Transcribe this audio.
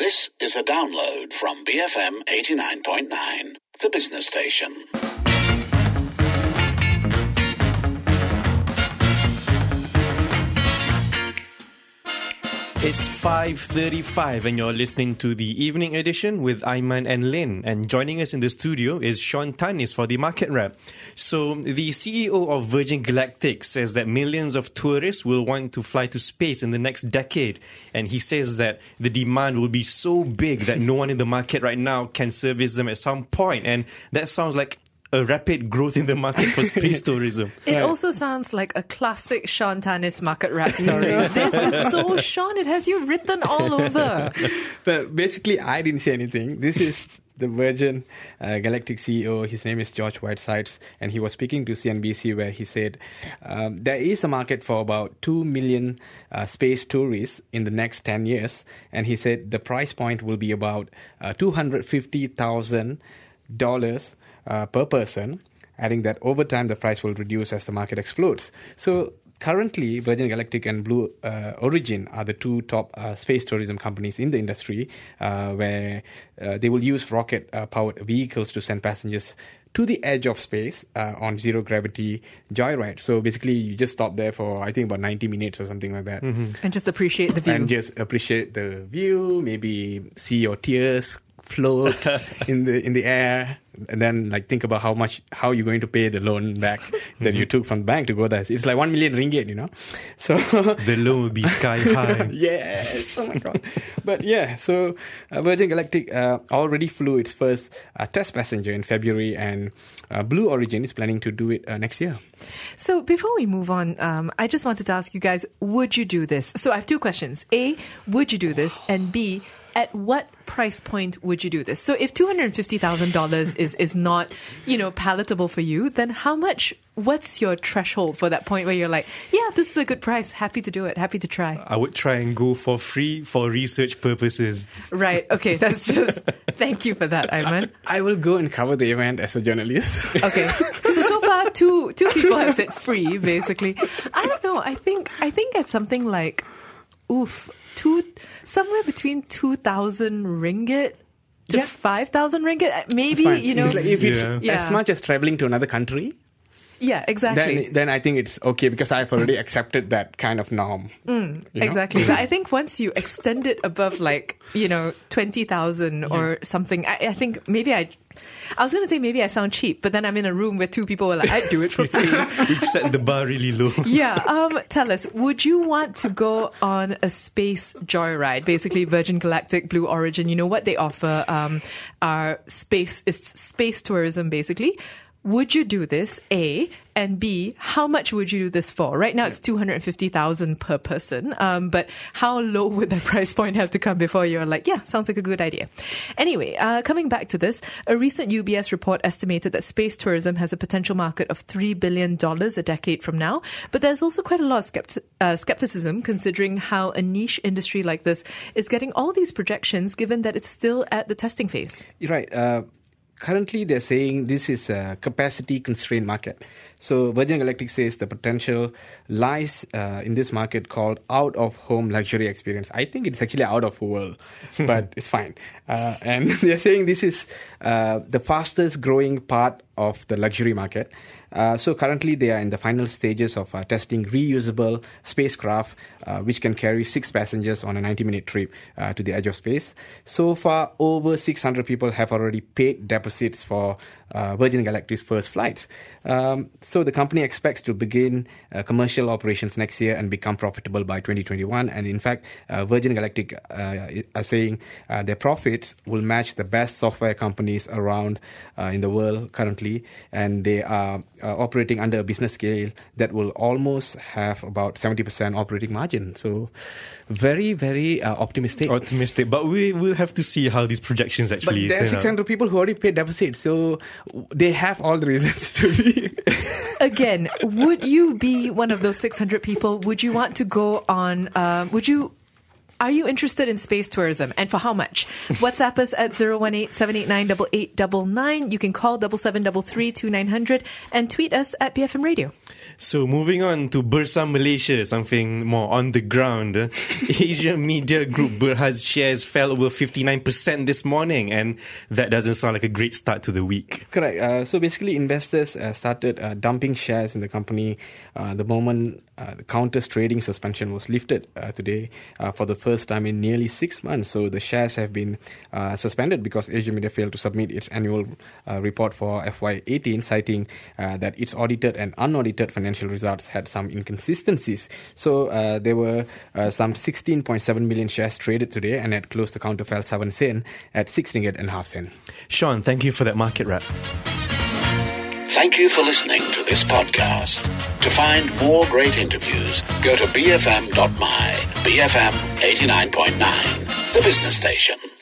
This is a download from BFM 89.9, the business station. It's 5:35 and you're listening to the evening edition with Aiman and Lynn. And joining us in the studio is Sean Tanis for the Market Wrap. So the CEO of Virgin Galactic says that millions of tourists will want to fly to space in the next decade. And he says that the demand will be so big that no one in the market right now can service them at some point. And that sounds like a rapid growth in the market for space tourism. It also sounds like a classic Sean Tanis Market Wrap story. This is so Sean, it has you written all over. But basically, I didn't say anything. This is the Virgin Galactic CEO. His name is George Whitesides, and he was speaking to CNBC where he said there is a market for about 2 million space tourists in the next 10 years. And he said the price point will be about $250,000 per person, adding that over time the price will reduce as the market explodes. So currently, Virgin Galactic and Blue Origin are the two top space tourism companies in the industry, where they will use rocket-powered vehicles to send passengers to the edge of space on zero-gravity joyride. So basically, you just stop there for, I think, about 90 minutes or something like that. Mm-hmm. And just appreciate the view. And just appreciate the view, maybe see your tears float in the air, and then think about how you're going to pay the loan back that you took from the bank to go there. It's like 1 million ringgit, So the loan will be sky high. Yes, oh my god. But yeah, so Virgin Galactic already flew its first test passenger in February, and Blue Origin is planning to do it next year. So before we move on, I just wanted to ask you guys, would you do this? So I have two questions. A, would you do this? And B, at what price point would you do this? So if $250,000 is not, palatable for you, then what's your threshold for that point where you're like, yeah, this is a good price, happy to do it, happy to try? I would try and go for free for research purposes. Right, okay, that's just, thank you for that, Aiman. I will go and cover the event as a journalist. Okay, so far two people have said free, basically. I don't know, I think at something like, somewhere between 2,000 ringgit to 5,000 ringgit, maybe, It's like if it's as much as traveling to another country. Yeah, exactly. Then I think it's okay because I've already accepted that kind of norm. Exactly. But I think once you extend it above 20,000 or something, I think maybe I was going to say maybe I sound cheap, but then I'm in a room where two people are like, I'd do it for free. We've set the bar really low. Yeah. Tell us, would you want to go on a space joyride? Basically, Virgin Galactic, Blue Origin, what they offer are space tourism, basically. Would you do this, A? And B, how much would you do this for? Right now, it's $250,000 per person. But how low would the price point have to come before you're like, yeah, sounds like a good idea? Anyway, coming back to this, a recent UBS report estimated that space tourism has a potential market of $3 billion a decade from now. But there's also quite a lot of skepticism considering how a niche industry like this is getting all these projections, given that it's still at the testing phase. Right. Currently, they're saying this is a capacity-constrained market. So Virgin Galactic says the potential lies in this market called out-of-home luxury experience. I think it's actually out of world, but it's fine. And they're saying this is the fastest growing part of the luxury market. So currently they are in the final stages of testing reusable spacecraft, which can carry 6 passengers on a 90-minute trip to the edge of space. So far, over 600 people have already paid deposits for Virgin Galactic's first flights. So the company expects to begin commercial operations next year and become profitable by 2021. And in fact, Virgin Galactic are saying their profits will match the best software companies around in the world currently. And they are operating under a business scale that will almost have about 70% operating margin. So very, very optimistic. But we will have to see how these projections actually But there are 600 people who already paid deposits. So they have all the reasons to be. Again, would you be one of those 600 people? Would you want to go on, are you interested in space tourism? And for how much? WhatsApp us at 018-789-8899. You can call 7733-2900 and tweet us at BFM Radio. So moving on to Bursa Malaysia, something more on the ground. Asia Media Group Berhad's shares fell over 59% this morning, and that doesn't sound like a great start to the week. Correct. So basically, investors started dumping shares in the company the moment the Counters trading suspension was lifted today for the first time in nearly 6 months. So the shares have been suspended because Asia Media failed to submit its annual report for FY18, citing that its audited and unaudited financial results had some inconsistencies. So there were some 16.7 million shares traded today, and at close the counter fell 7 sen at 6 ringgit and half sen. Sean, thank you for that market wrap. Thank you for listening to this podcast. To find more great interviews, go to bfm.my, BFM 89.9, the business station.